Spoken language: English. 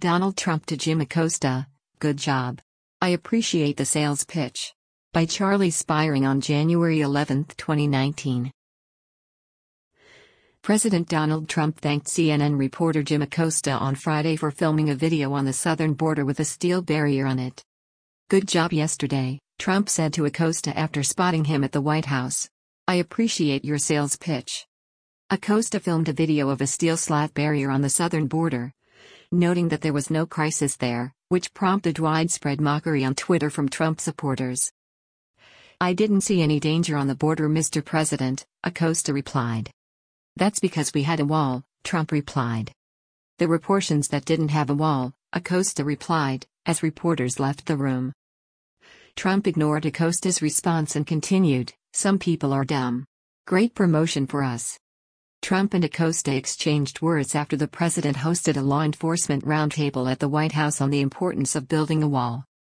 Donald Trump to Jim Acosta, good job. I appreciate the sales pitch. By Charlie Spiring on January 11, 2019. President Donald Trump thanked CNN reporter Jim Acosta on Friday for filming a video on the southern border with a steel barrier on it. Good job yesterday, Trump said to Acosta after spotting him at the White House. I appreciate your sales pitch. Acosta filmed a video of a steel slat barrier on the southern border, noting that there was no crisis there, which prompted widespread mockery on Twitter from Trump supporters. I didn't see any danger on the border, Mr. President, Acosta replied. That's because we had a wall, Trump replied. There were portions that didn't have a wall, Acosta replied, as reporters left the room. Trump ignored Acosta's response and continued, some people are dumb. Great promotion for us. Trump and Acosta exchanged words after the president hosted a law enforcement roundtable at the White House on the importance of building a wall.